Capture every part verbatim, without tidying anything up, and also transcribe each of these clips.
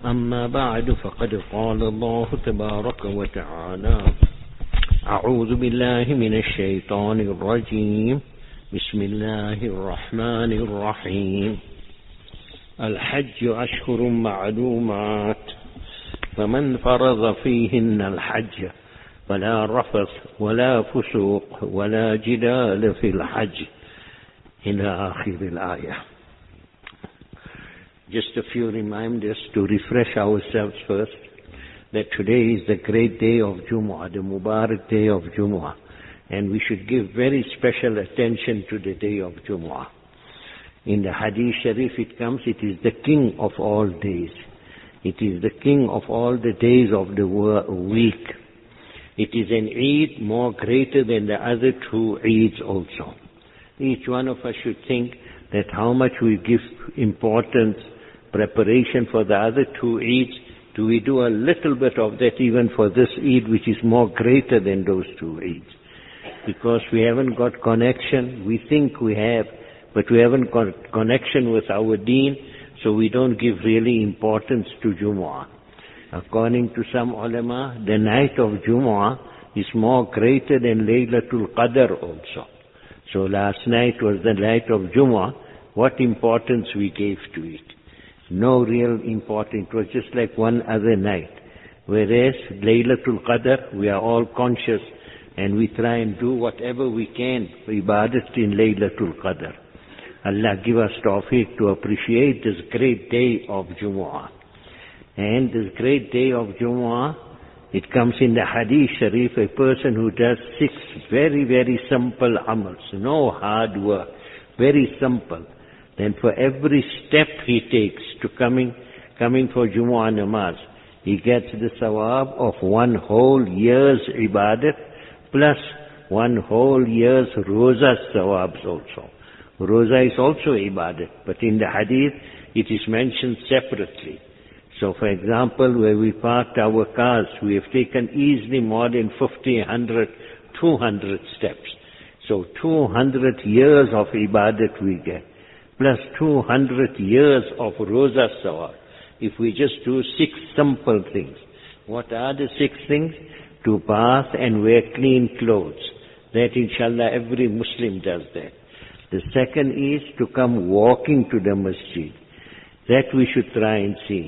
أما بعد فقد قال الله تبارك وتعالى أعوذ بالله من الشيطان الرجيم بسم الله الرحمن الرحيم الحج أشهر معلومات فمن فرض فيهن الحج فلا رفث ولا فسوق ولا جدال في الحج إلى آخر الآية. Just a few reminders to refresh ourselves first, that today is the great day of Jumu'ah, the Mubarak day of Jumu'ah, and we should give very special attention to the day of Jumu'ah. In the Hadith Sharif it comes, it is the king of all days. It is the king of all the days of the week. It is an Eid more greater than the other two Eids also. Each one of us should think that how much we give importance, preparation for the other two Eids. Do we do a little bit of that even for this Eid, which is more greater than those two Eids? Because we haven't got connection. We think we have, but we haven't got connection with our deen, so we don't give really importance to Jumu'ah. According to some ulama, the night of Jumu'ah is more greater than Laylatul Qadr also. So last night was the night of Jumu'ah. What importance we gave to it? No real importance. It was just like one other night. Whereas Laylatul Qadr, we are all conscious and we try and do whatever we can for ibadat in Laylatul Qadr. Allah give us tawfiq to appreciate this great day of Jumu'ah. And this great day of Jumu'ah, it comes in the Hadith Sharif, a person who does six very, very simple amals, no hard work, very simple. Then for every step he takes to coming, coming for Jumu'ah namaz, he gets the sawab of one whole year's ibadat plus one whole year's roza sawabs also. Roza is also ibadat, but in the hadith it is mentioned separately. So for example, where we parked our cars, we have taken easily more than fifty, one hundred, two hundred steps. So two hundred years of ibadat we get, plus two hundred years of roza sawab. If we just do six simple things. What are the six things? To bath and wear clean clothes. That inshallah every Muslim does that. The second is to come walking to the masjid. That we should try and see.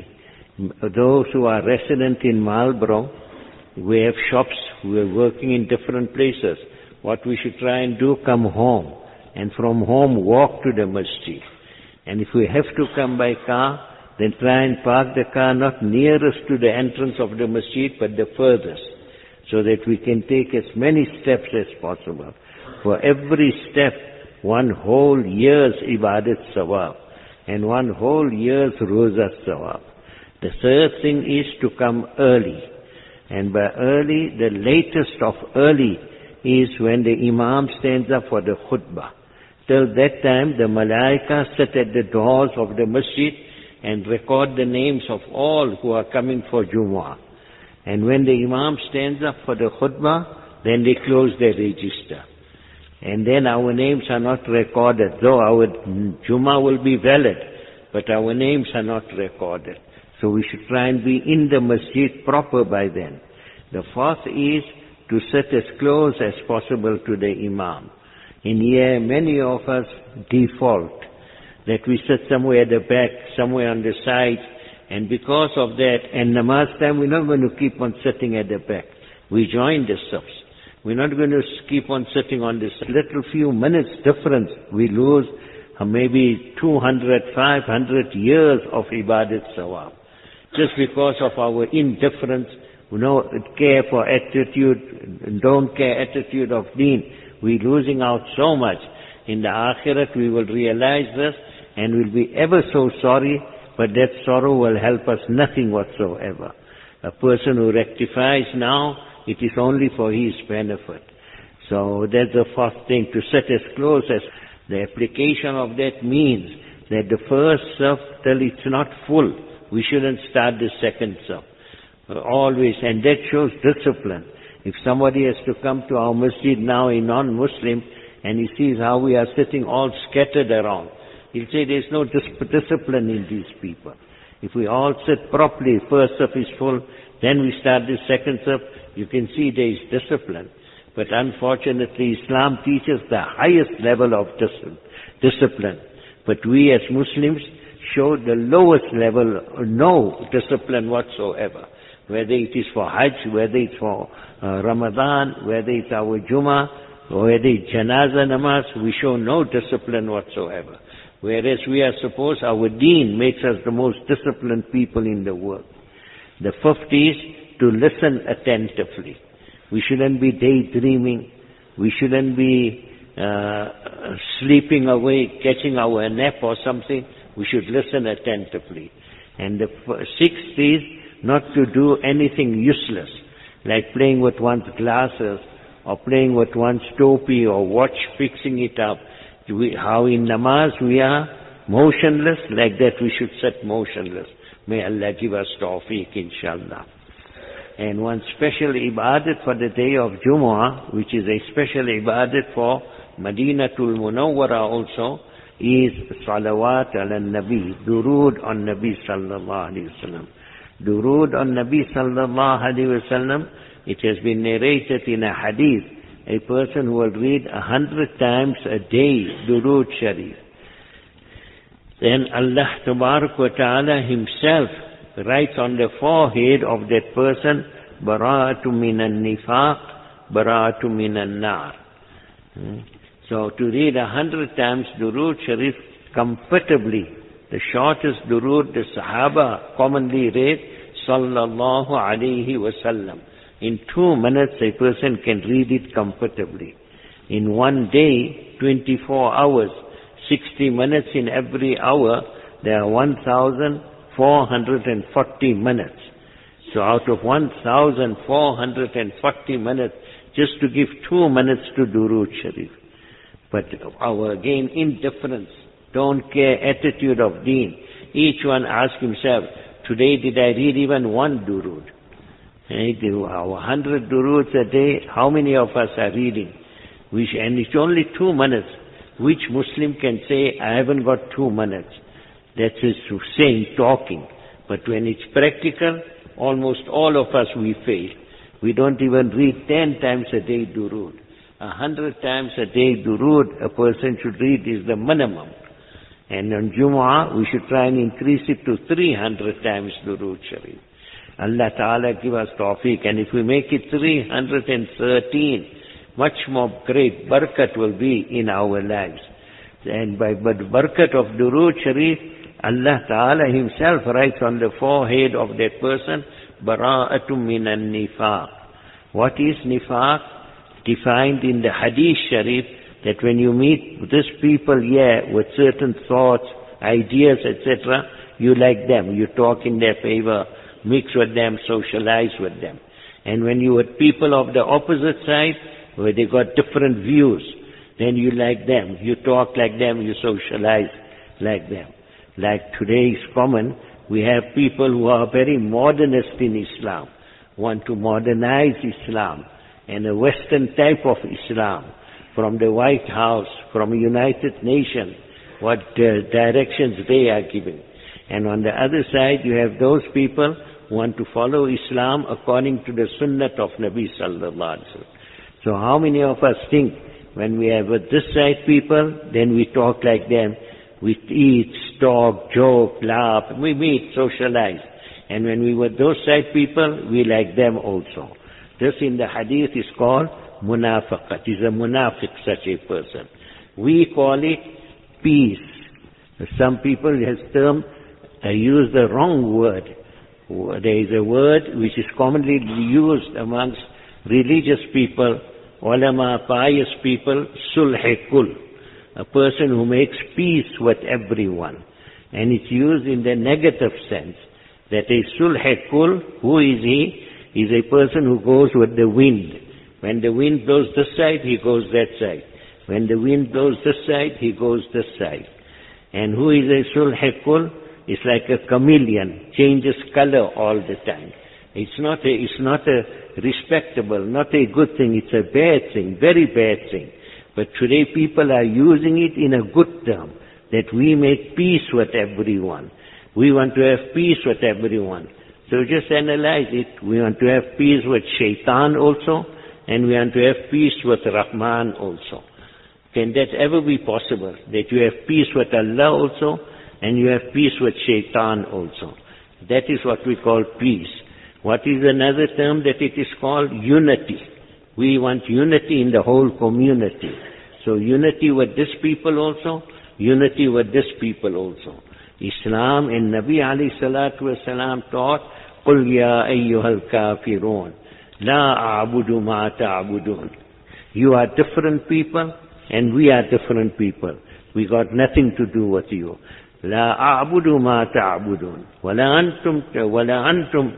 Those who are resident in Marlborough, we have shops, we are working in different places. What we should try and do, come home. And from home walk to the masjid. And if we have to come by car, then try and park the car not nearest to the entrance of the masjid, but the furthest, so that we can take as many steps as possible. For every step, one whole year's ibadat sawab, and one whole year's roza sawab. The third thing is to come early. And by early, the latest of early is when the imam stands up for the khutbah. Till that time, the malaika sit at the doors of the masjid and record the names of all who are coming for Jumu'ah. And when the imam stands up for the khutbah, then they close their register. And then our names are not recorded, though our Jumu'ah will be valid, but our names are not recorded. So we should try and be in the masjid proper by then. The fourth is to sit as close as possible to the imam. In here, many of us default that we sit somewhere at the back, somewhere on the side, and because of that, and namaz time, we're not going to keep on sitting at the back. We join the safs. We're not going to keep on sitting on this little few minutes difference. We lose uh, maybe two hundred, five hundred years of ibadat sawab. Just because of our indifference, you know, care for attitude, don't care attitude of deen, we're losing out so much. In the akhirat we will realize this and we'll be ever so sorry, but that sorrow will help us nothing whatsoever. A person who rectifies now, it is only for his benefit. So that's the first thing, to sit as close as. The application of that means that the first saf till it's not full, we shouldn't start the second saf. Always, and that shows discipline. If somebody has to come to our masjid now, a non-Muslim, and he sees how we are sitting all scattered around, he'll say there's no dis- discipline in these people. If we all sit properly, first saf is full, then we start the second saf, you can see there is discipline. But unfortunately, Islam teaches the highest level of dis- discipline. But we as Muslims show the lowest level, no discipline whatsoever. Whether it is for Hajj, whether it's for uh, Ramadan, whether it's our Jummah, or whether it's Janazah Namaz, we show no discipline whatsoever. Whereas we are supposed, our deen makes us the most disciplined people in the world. The fifth is to listen attentively. We shouldn't be daydreaming. We shouldn't be uh, sleeping away, catching our nap or something. We should listen attentively. And the sixth is not to do anything useless, like playing with one's glasses, or playing with one's topi or watch, fixing it up. We, how in namaz we are motionless, like that we should sit motionless. May Allah give us tawfiq, inshallah. And one special ibadat for the day of Jumu'ah, which is a special ibadat for Madinatul Munawwara also, is salawat ala nabi, durood on Nabi sallallahu alayhi wa sallam. Durood on Nabi sallallahu alayhi wa sallam, it has been narrated in a hadith, a person who will read a hundred times a day, durood sharif. Then Allah Tabarak wa Ta'ala himself writes on the forehead of that person, bara'atu minan nifaq, bara'atu minan nar. So to read a hundred times durood sharif comfortably, the shortest durood the Sahaba commonly read, sallallahu alayhi wa sallam. In two minutes a person can read it comfortably. In one day, twenty-four hours, sixty minutes in every hour, there are one thousand four hundred forty minutes. So out of one thousand four hundred forty minutes, just to give two minutes to durood sharif. But our, again, indifference, don't care attitude of deen. Each one asks himself, today did I read even one durood? Our hundred duroods a day, how many of us are reading? Which, and it's only two minutes. Which Muslim can say, I haven't got two minutes? That's his saying, talking. But when it's practical, almost all of us we fail. We don't even read ten times a day durood. A hundred times a day durood a person should read is the minimum. And on Jumu'ah, we should try and increase it to three hundred times durood sharif. Allah Ta'ala give us tawfiq. And if we make it three hundred thirteen, much more great barakat will be in our lives. And by the barakat of durood sharif, Allah Ta'ala himself writes on the forehead of that person, bara'atu minan nifaq. What is nifaq? Defined in the hadith sharif, that when you meet this people here with certain thoughts, ideas, et cetera, you like them, you talk in their favor, mix with them, socialize with them. And when you with people of the opposite side, where they got different views, then you like them, you talk like them, you socialize like them. Like today is common, we have people who are very modernist in Islam, want to modernize Islam, and a Western type of Islam, from the White House, from United Nations, what uh, directions they are giving. And on the other side, you have those people who want to follow Islam according to the Sunnah of Nabi Sallallahu Alaihi Wasallam. So how many of us think, when we have with this side people, then we talk like them, we eat, talk, joke, laugh, we meet, socialize. And when we were those side people, we like them also. This in the hadith is called munafaqat. Is a munafiq, such a person. We call it peace. Some people has term, uh, use the wrong word. There is a word which is commonly used amongst religious people, ulama, pious people, sulh-e-kul. A person who makes peace with everyone. And it's used in the negative sense. That a sulh-e-kul, who is he? He's a person who goes with the wind. When the wind blows this side, he goes that side. When the wind blows this side, he goes this side. And who is a sulh-e-kul? It's like a chameleon, changes color all the time. It's not a, it's not a respectable, not a good thing, it's a bad thing, very bad thing. But today people are using it in a good term, that we make peace with everyone. We want to have peace with everyone. So just analyze it. We want to have peace with Shaitan also, and we want to have peace with Rahman also. Can that ever be possible? That you have peace with Allah also, and you have peace with Shaitan also. That is what we call peace. What is another term that it is called? Unity. We want unity in the whole community. So unity with this people also, unity with this people also. Islam and Nabi alayhi salatu wasalam taught, قُلْ يَا أَيُّهَا الْكَافِرُونَ لَا أَعْبُدُ مَا تَعْبُدُونَ. You are different people, and we are different people. We got nothing to do with you. لا أعبد ما تعبدون ولا أنتم ولا أنتم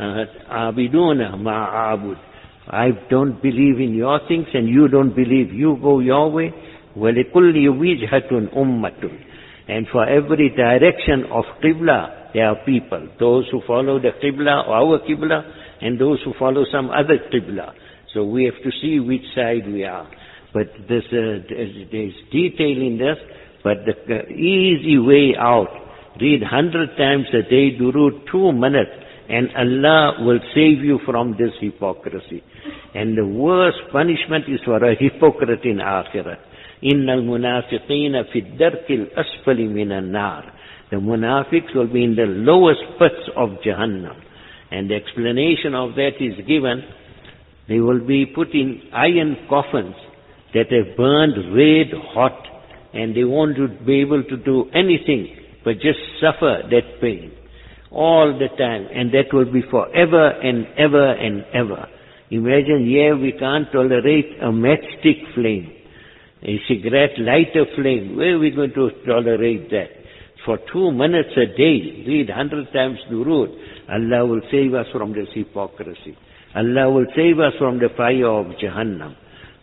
عابدون ما أعبد. I don't believe in your things and you don't believe. You go your way. وَلِكُلِّ وِجْهَةٌ أُمَّةٌ. And for every direction of Qibla, there are people. Those who follow the Qibla, or our Qibla, and those who follow some other Qibla. So we have to see which side we are. But there's, uh, there's detail in this. But the uh, easy way out, read hundred times a day, durood, two minutes, and Allah will save you from this hypocrisy. And the worst punishment is for a hypocrite in Akhirat. إِنَّ الْمُنَافِقِينَ فِي الدَّرْكِ الْأَسْفَلِ مِنَ النَّارِ. The munafiqs will be in the lowest pits of Jahannam. And the explanation of that is given. They will be put in iron coffins that have burned red hot, and they won't be able to do anything but just suffer that pain all the time, and that will be forever and ever and ever. Imagine, here we can't tolerate a matchstick flame, a cigarette lighter flame. Where are we going to tolerate that? For two minutes a day, read hundred times durood, Allah will save us from this hypocrisy. Allah will save us from the fire of Jahannam.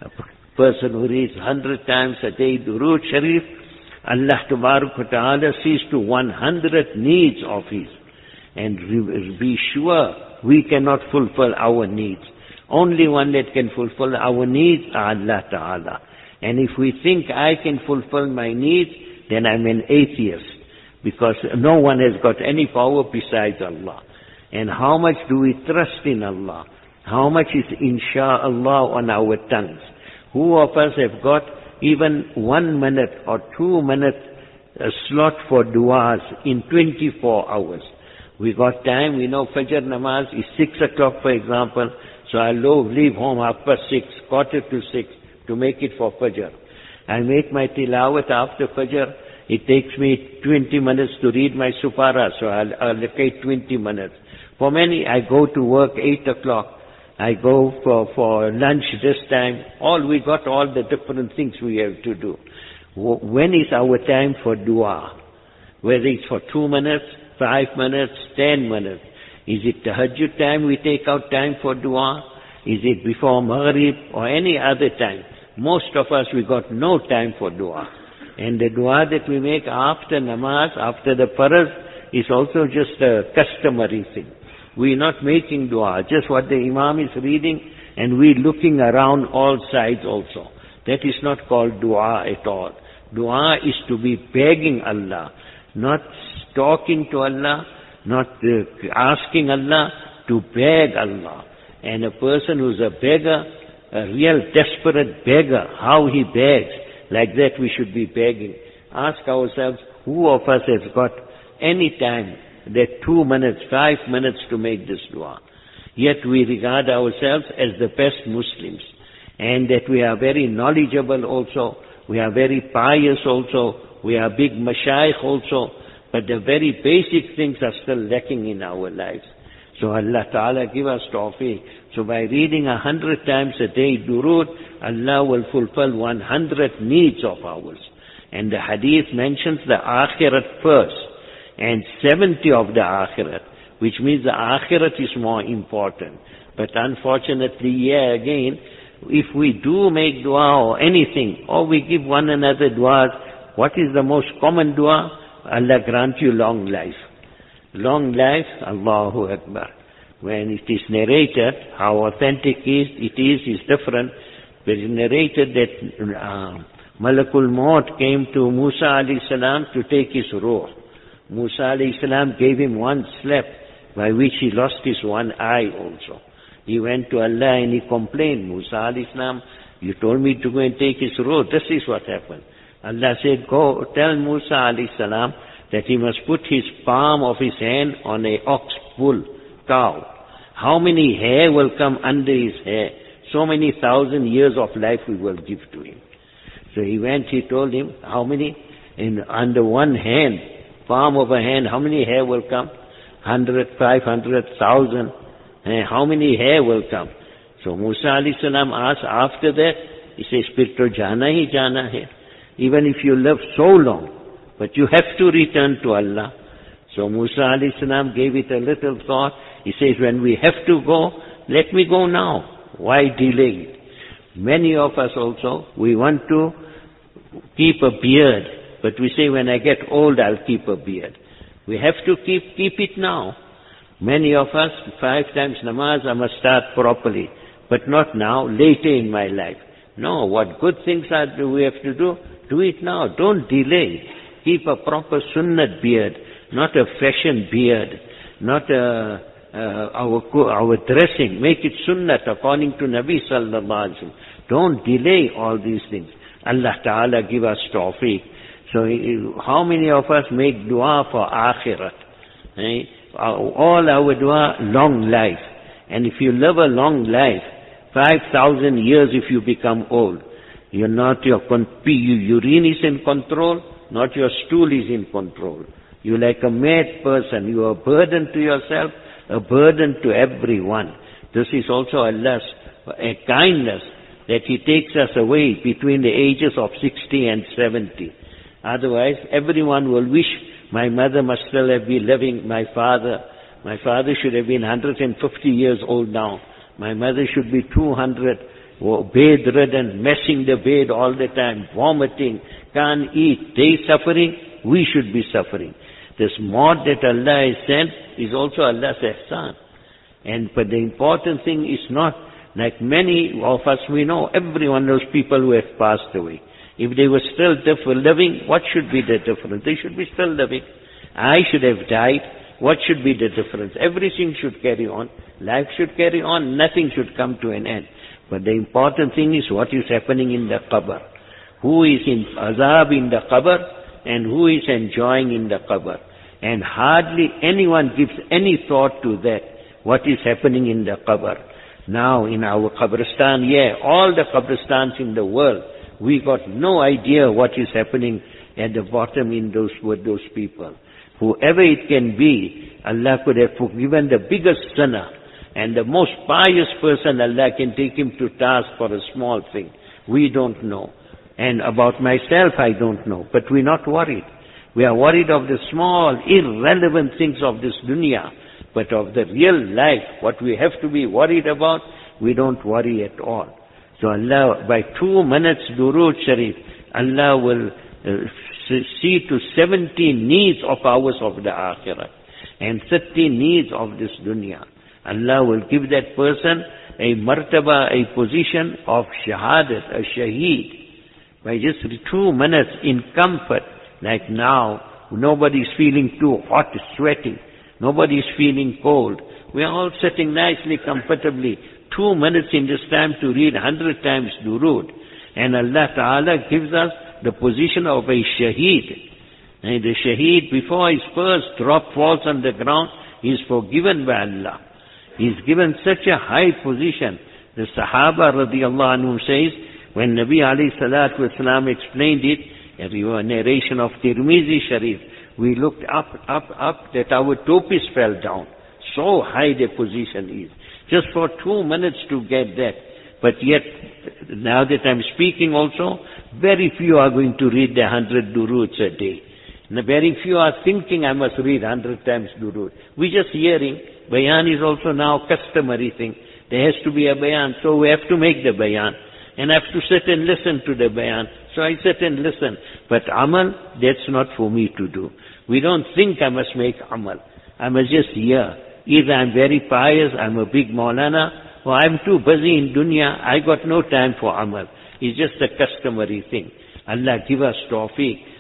Person who reads hundred times a day durood sharif, Allah Tabarak wa Ta'ala sees to one hundred needs of his. And be sure we cannot fulfill our needs. Only one that can fulfill our needs is Allah Ta'ala. And if we think I can fulfill my needs, then I'm an atheist. Because no one has got any power besides Allah. And how much do we trust in Allah? How much is insha'Allah on our tongues? Who of us have got even one minute or two minutes a slot for du'as in twenty-four hours? We got time. We know Fajr namaz is six o'clock, for example. So I'll leave home half past six, quarter to six, to make it for Fajr. I make my tilawat after Fajr. It takes me twenty minutes to read my supara, so I'll allocate twenty minutes. For many, I go to work eight o'clock. I go for, for lunch this time. All we got all the different things we have to do. When is our time for dua? Whether it's for two minutes, five minutes, ten minutes. Is it tahajjud time we take out time for dua? Is it before Maghrib or any other time? Most of us, we got no time for dua. And the dua that we make after namaz, after the faraz, is also just a customary thing. We're not making dua, just what the imam is reading, and we're looking around all sides also. That is not called dua at all. Dua is to be begging Allah, not talking to Allah, not uh, asking Allah, to beg Allah. And a person who's a beggar, a real desperate beggar, how he begs, like that we should be begging. Ask ourselves, who of us has got any time, that two minutes, five minutes to make this dua? Yet we regard ourselves as the best Muslims, and that we are very knowledgeable also, we are very pious also, we are big mashayikh also, but the very basic things are still lacking in our lives. So Allah Ta'ala give us tawfiq. So by reading a hundred times a day durood, Allah will fulfill one hundred needs of ours. And the hadith mentions the akhirat first, and seventy of the akhirat, which means the akhirat is more important. But unfortunately, yeah, again, if we do make dua or anything, or we give one another duas, what is the most common dua? Allah grant you long life. Long life, Allahu Akbar. When it is narrated, how authentic is it is, is different. But it is narrated that uh, Malakul Maut came to Musa alayhi salam to take his ruh. Musa alayhi salam gave him one slap by which he lost his one eye also. He went to Allah and he complained, Musa alayhi salam, you told me to go and take his road. This is what happened. Allah said, go tell Musa alayhi salam that he must put his palm of his hand on a ox, bull, cow. How many hair will come under his hair? So many thousand years of life we will give to him. So he went, he told him, how many? In under one hand, palm of a hand, how many hair will come? Hundred, five hundred, thousand. And how many hair will come? So Musa alayhi salam asked after that, he says, Phir to jana hi jana hai. Even if you live so long, but you have to return to Allah. So Musa alayhi salam gave it a little thought. He says, when we have to go, let me go now. Why delay it? Many of us also, we want to keep a beard, but we say, when I get old, I'll keep a beard. We have to keep, keep it now. Many of us, five times namaz, I must start properly, but not now, later in my life. No, what good things are do we have to do? Do it now. Don't delay. Keep a proper sunnat beard, not a fashion beard, not a, uh, our, our dressing. Make it sunnat according to Nabi sallallahu alaihi wasallam. Don't delay all these things. Allah Ta'ala give us tawfiq. So how many of us make dua for akhirat? Eh? All our dua, long life. And if you live a long life, five thousand years if you become old, you're not your, your urine is in control, not your stool is in control. You're like a mad person. You are a burden to yourself, a burden to everyone. This is also Allah's a kindness that He takes us away between the ages of sixty and seventy. Otherwise, everyone will wish, my mother must still have been living, my father, my father should have been one hundred fifty years old now. My mother should be two hundred, bedridden, messing the bed all the time, vomiting, can't eat. They suffering, we should be suffering. This maut that Allah has sent is also Allah's ihsan. And but the important thing is not, like many of us we know, everyone knows people who have passed away. If they were still living, what should be the difference? They should be still living. I should have died. What should be the difference? Everything should carry on. Life should carry on. Nothing should come to an end. But the important thing is what is happening in the qabr. Who is in azab in the qabr and who is enjoying in the qabr. And hardly anyone gives any thought to that, what is happening in the qabr. Now in our qabristan, yeah, all the qabristans in the world, we got no idea what is happening at the bottom in those, with those people. Whoever it can be, Allah could have forgiven the biggest sinner. And the most pious person, Allah can take him to task for a small thing. We don't know. And about myself, I don't know. But we're not worried. We are worried of the small, irrelevant things of this dunya. But of the real life, what we have to be worried about, we don't worry at all. So Allah, by two minutes Durood Sharif, Allah will uh, see to seventy needs of ours of the Akhirah and thirty needs of this dunya. Allah will give that person a martaba, a position of shahadat, a shaheed. By just two minutes in comfort, like now, nobody's feeling too hot, sweating. Nobody's feeling cold. We are all sitting nicely, comfortably. Two minutes in this time to read a hundred times Durood. And Allah Ta'ala gives us the position of a shaheed. And the shaheed, before his first drop falls on the ground, he is forgiven by Allah. He is given such a high position. The Sahaba radiallahu anhum says, when Nabi alayhi salatu wasalam explained it, a narration of Tirmizi Sharif, we looked up, up, up, that our topis fell down. So high the position is. Just for two minutes to get that. But yet, now that I'm speaking also, very few are going to read the hundred duroods a day. And very few are thinking I must read hundred times durood. We just hearing. Bayan is also now customary thing. There has to be a bayan, so we have to make the bayan. And I have to sit and listen to the bayan. So I sit and listen. But amal, that's not for me to do. We don't think I must make amal. I must just hear. Either I'm very pious, I'm a big Maulana, or I'm too busy in dunya, I got no time for amal. It's just a customary thing. Allah give us tawfiq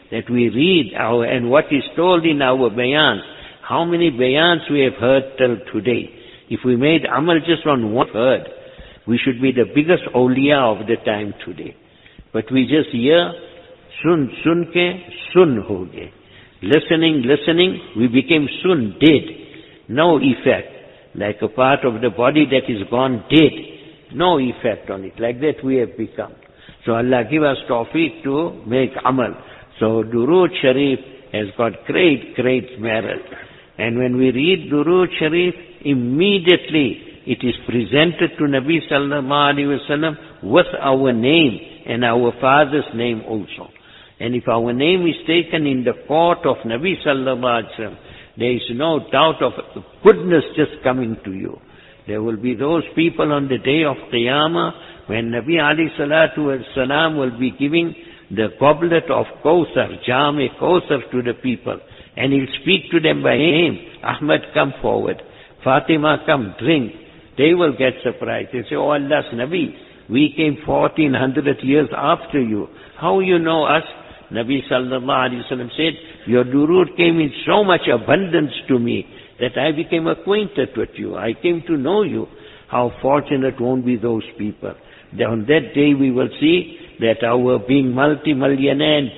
that we read our, and what is told in our bayans. How many bayans we have heard till today? If we made amal just on one word, we should be the biggest awliya of the time today. But we just hear, sun, sun ke, sun ho gaye. Listening, listening, we became sun, dead. No effect. Like a part of the body that is gone dead. No effect on it. Like that we have become. So Allah give us tawfiq to make amal. So Durood Sharif has got great, great merit. And when we read Durood Sharif, immediately it is presented to Nabi Sallallahu Alaihi Wasallam with our name and our father's name also. And if our name is taken in the court of Nabi Sallallahu Alaihi Wasallam, there is no doubt of goodness just coming to you. There will be those people on the day of Qiyamah when Nabi alayhi salatu wasalam will be giving the goblet of Kawthar, Jam-e Kawthar to the people. And he'll speak to them by name. Ahmad, come forward. Fatima, come, drink. They will get surprised. They say, oh Allah's Nabi, we came fourteen hundred years after you. How you know us? Nabi sallallahu alayhi wa sallam said, your durood came in so much abundance to me that I became acquainted with you. I came to know you. How fortunate won't be those people. On that day we will see that our being multi-millionaire and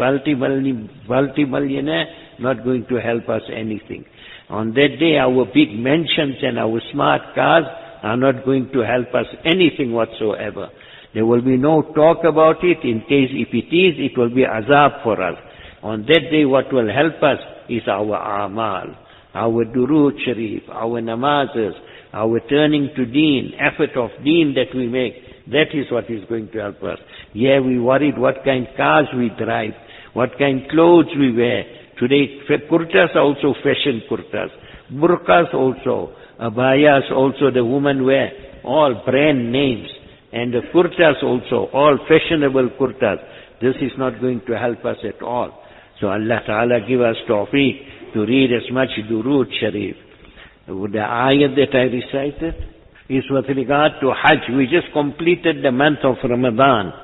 multi-millionaire not going to help us anything. On that day our big mansions and our smart cars are not going to help us anything whatsoever. There will be no talk about it. In case if it is, it will be azab for us. On that day what will help us is our amal, our durood sharif, our namazes, our turning to deen, effort of deen that we make. That is what is going to help us. Yeah, we worried what kind of cars we drive, what kind of clothes we wear. Today, kurtas are also fashion kurtas. Burqas also. Abayas also the women wear. All brand names. And the kurtas also. All fashionable kurtas. This is not going to help us at all. So Allah Ta'ala give us tawfiq to read as much Durood Sharif. The ayat that I recited is with regard to Hajj. We just completed the month of Ramadan.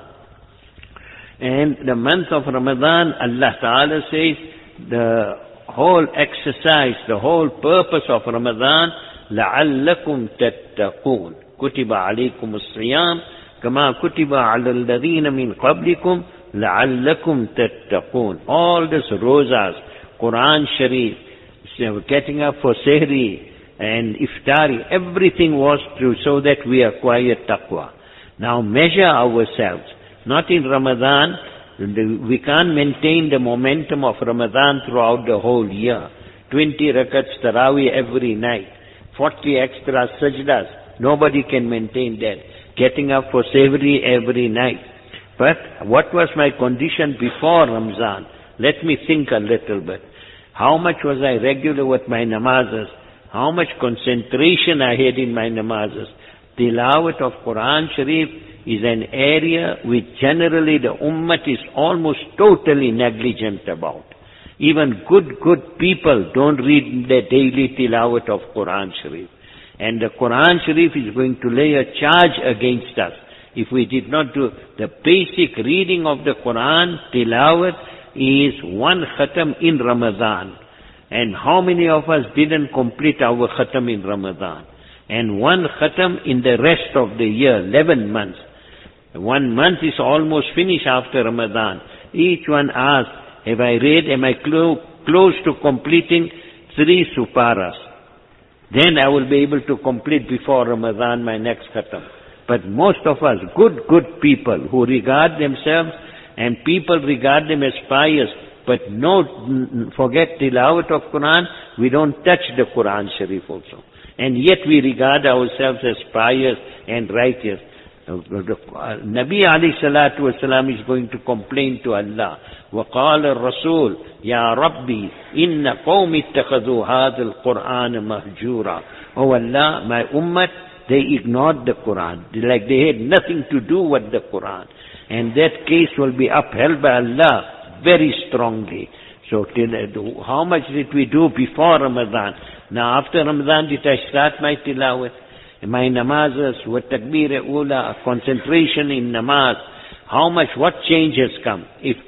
And the month of Ramadan, Allah Ta'ala says, the whole exercise, the whole purpose of Ramadan, لَعَلَّكُمْ تَتَّقُونَ كُتِبَ عَلَيْكُمُ الصِّيَامُ كَمَا كُتِبَ عَلَى الَّذِينَ مِنْ قَبْلِكُمْ لَعَلَّكُمْ تَتَّقُونَ. All this rosas, Quran Sharif, getting up for Sehri and Iftari, everything was true so that we acquire taqwa. Now measure ourselves. Not in Ramadan, we can't maintain the momentum of Ramadan throughout the whole year. twenty rakats Taraweeh every night, forty extra sajdas. Nobody can maintain that. Getting up for Sehri every night. But what was my condition before Ramzan? Let me think a little bit. How much was I regular with my namazes? How much concentration I had in my namazes? Tilawat of Quran Sharif is an area which generally the ummah is almost totally negligent about. Even good, good people don't read the daily tilawat of Quran Sharif. And the Quran Sharif is going to lay a charge against us. If we did not do the basic reading of the Quran, tilawat is one khatam in Ramadan. And how many of us didn't complete our khatam in Ramadan? And one khatam in the rest of the year, eleven months. One month is almost finished after Ramadan. Each one asks, have I read, am I clo- close to completing three suparas? Then I will be able to complete before Ramadan my next khatam. But most of us, good, good people who regard themselves and people regard them as pious, but no, forget tilawat of Quran, we don't touch the Quran Sharif also. And yet we regard ourselves as pious and righteous. Nabi alayhi salatu wasalam is going to complain to Allah. وَقَالَ الرَّسُولُ يَا رَبِّي إِنَّ قَوْمِ اتَّخَذُوا هَذَا الْقُرْآنَ مَهْجُورًا. Oh Allah, my ummah, they ignored the Quran. Like they had nothing to do with the Quran. And that case will be upheld by Allah very strongly. So how much did we do before Ramadan? Now after Ramadan did I start my tilawat? My namazas, wa takbir ula, concentration in namaz. How much, what change has come? If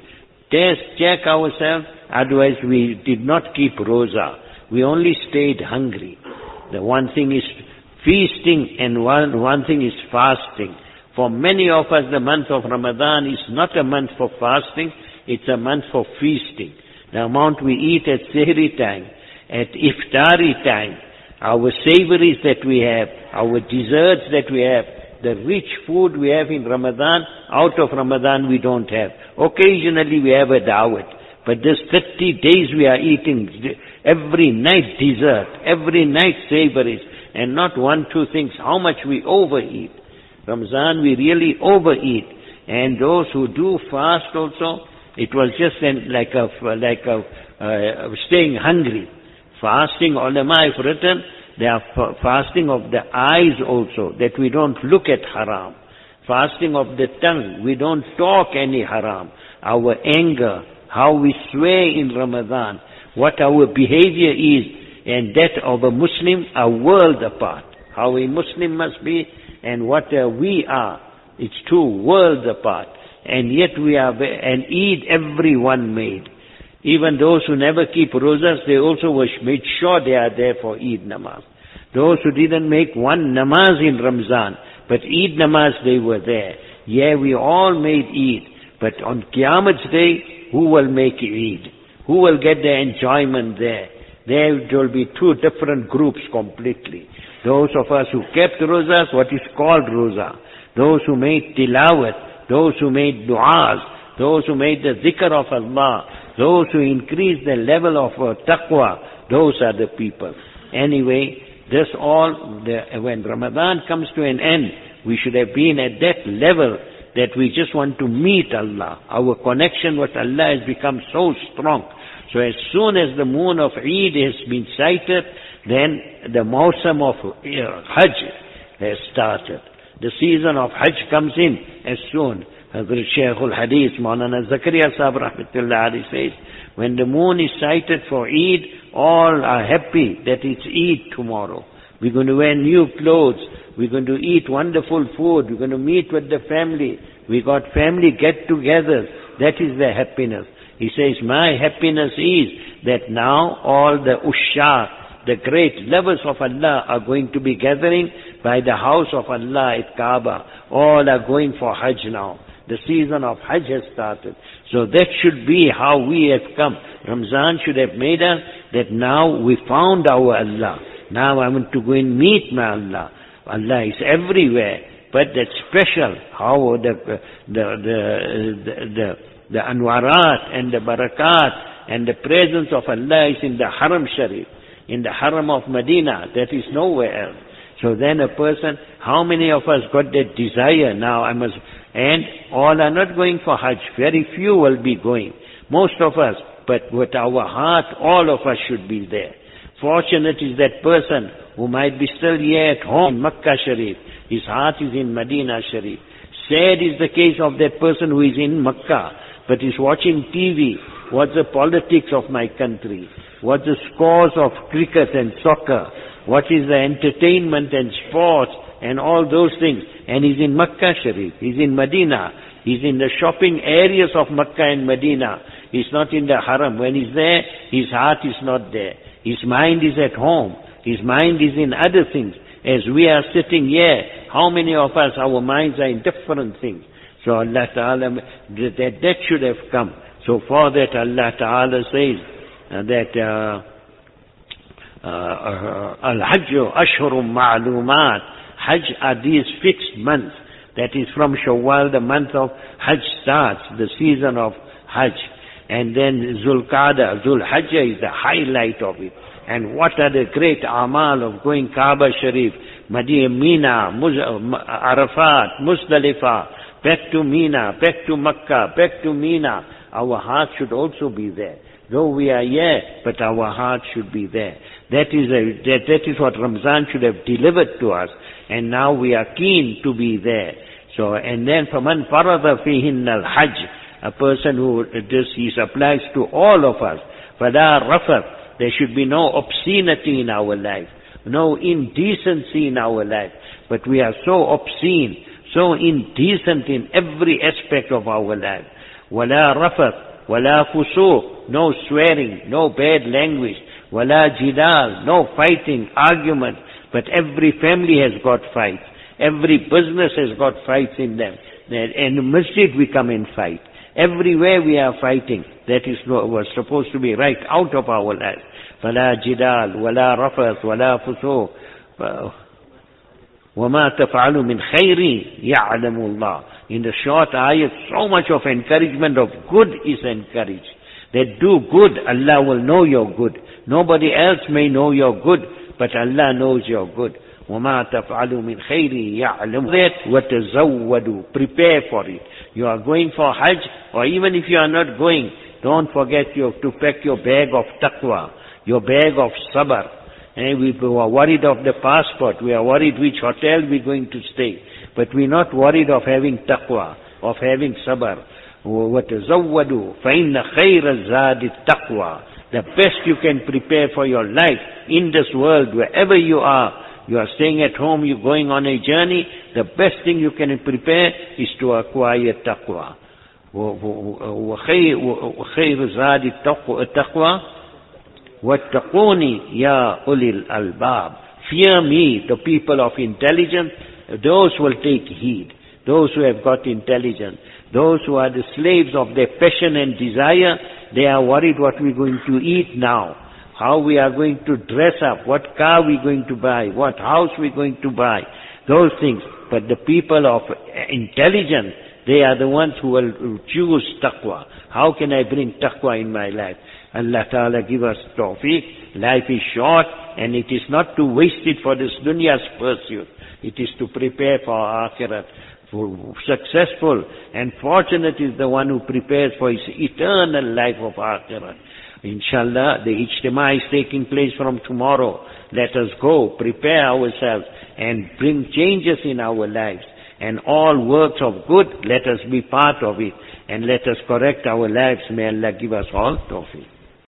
test, check ourselves. Otherwise we did not keep roza. We only stayed hungry. The one thing is feasting and one, one thing is fasting. For many of us, the month of Ramadan is not a month for fasting, it's a month for feasting. The amount we eat at Sehri time, at Iftari time, our savories that we have, our desserts that we have, the rich food we have in Ramadan, out of Ramadan we don't have. Occasionally we have a dawat, but this thirty days we are eating every night dessert, every night savories, and not one, two things, how much we overeat. Ramzan we really overeat. And those who do fast also, it was just an, like a, like a, uh, staying hungry. Fasting, ulama have written, they are fa- fasting of the eyes also, that we don't look at haram. Fasting of the tongue, we don't talk any haram. Our anger, how we swear in Ramadan, what our behavior is, and that of a Muslim are world apart. How a Muslim must be and what uh, we are, it's two worlds apart. And yet we are, and Eid everyone made. Even those who never keep rosas, they also was made sure they are there for Eid namaz. Those who didn't make one namaz in Ramzan, but Eid namaz they were there. Yeah, we all made Eid. But on Qiyamah's day, who will make Eid? Who will get the enjoyment there? There will be two different groups completely. Those of us who kept rosas, what is called roza. Those who made tilawat, those who made du'as, those who made the zikr of Allah, those who increased the level of uh, taqwa, those are the people. Anyway, this all, the, when Ramadan comes to an end, we should have been at that level that we just want to meet Allah. Our connection with Allah has become so strong. So as soon as the moon of Eid has been sighted, then the Mawsam of uh, Hajj has started. The season of Hajj comes in as soon. Hazrat Shaykhul Hadith, Maulana Zakaria Sahib Rahmatullah Ali says, when the moon is sighted for Eid, all are happy that it's Eid tomorrow. We're going to wear new clothes. We're going to eat wonderful food. We're going to meet with the family. We got family get-togethers. That is the happiness. He says, my happiness is that now all the ushaq, the great lovers of Allah are going to be gathering by the house of Allah at Kaaba. All are going for Hajj now. The season of Hajj has started. So that should be how we have come. Ramzan should have made us that now we found our Allah. Now I want to go and meet my Allah. Allah is everywhere. But that's special, how the, the, the, the, the, the anwarat and the barakat and the presence of Allah is in the Haram Sharif, in the Haram of Medina. That is nowhere else. So then a person, how many of us got that desire now? I must, and all are not going for Hajj. Very few will be going. Most of us, but with our heart, all of us should be there. Fortunate is that person who might be still here at home in Makkah Sharif. His heart is in Medina Sharif. Sad is the case of that person who is in Makkah, but is watching T V. What's the politics of my country? What's the scores of cricket and soccer? What is the entertainment and sports and all those things? And he's in Makkah Sharif. He's in Medina. He's in the shopping areas of Makkah and Medina. He's not in the Haram. When he's there, his heart is not there. His mind is at home. His mind is in other things. As we are sitting here, how many of us, our minds are in different things. So Allah Ta'ala, that, that should have come. So for that Allah Ta'ala says uh, that uh, uh, Al-Hajj Ashhurum Ma'lumat. Hajj are these fixed months. That is from Shawwal, the month of Hajj starts, the season of Hajj. And then Zulqa'dah, Zulhajjah is the highlight of it. And what are the great amal of going Kaaba Sharif, Madinah, Mina, Muz, Arafat, Muzdalifah, back to Mina, back to Makkah, back to Mina. Our heart should also be there. Though we are here, but our heart should be there. That is, a, that, that is what Ramzan should have delivered to us. And now we are keen to be there. So, and then فَمَنْ فَرَضَ فِيهِنَّ الْحَجِّ, a person who, this is applies to all of us. فَلَا رَفَثْ, there should be no obscenity in our life, no indecency in our life. But we are so obscene, so indecent in every aspect of our life. وَلَا رَفَثْ wala fusuq, no swearing, no bad language, wala jidal, no fighting, argument. But every family has got fights. Every business has got fights in them. In the masjid we come and fight. Everywhere we are fighting. That is what was supposed to be right out of our life. Wala jidal, wala rafath, wala fusuq. وَمَا تَفْعَلُ مِنْ خَيْرٍ يَعْلَمُ اللَّهُ. In the short ayat, so much of encouragement of good is encouraged. That do good, Allah will know your good. Nobody else may know your good, but Allah knows your good. وَمَا تَفْعَلُ مِنْ خَيْرٍ يَعْلَمُ that وَتَزَوَّدُوا. Prepare for it. You are going for Hajj, or even if you are not going, don't forget you to pack your bag of taqwa, your bag of sabr. And we are worried of the passport, we are worried which hotel we are going to stay. But we are not worried of having taqwa, of having sabr. وَتَزَوَّدُوا فَإِنَّ خَيْرَ الزَّادِ التَّقْوَى. The best you can prepare for your life in this world, wherever you are. You are staying at home, you are going on a journey. The best thing you can prepare is to acquire taqwa. وَخَيْرُ الزَّادِ التَّقْوَى وَاتَّقُونِي يَا أُولِي الْأَلْبَابِ. Fear me, the people of intelligence, those who will take heed, those who have got intelligence, those who are the slaves of their passion and desire. They are worried what we are going to eat now, how we are going to dress up, what car we are going to buy, what house we are going to buy, those things. But the people of intelligence, they are the ones who will choose taqwa. How can I bring taqwa in my life? Allah Ta'ala give us tawfiq. Life is short, and it is not to waste it for this dunya's pursuit. It is to prepare for our akhirat. For successful and fortunate is the one who prepares for his eternal life of akhirat. Inshallah, the ijtima is taking place from tomorrow. Let us go, prepare ourselves, and bring changes in our lives. And all works of good, let us be part of it. And let us correct our lives. May Allah give us all tawfiq.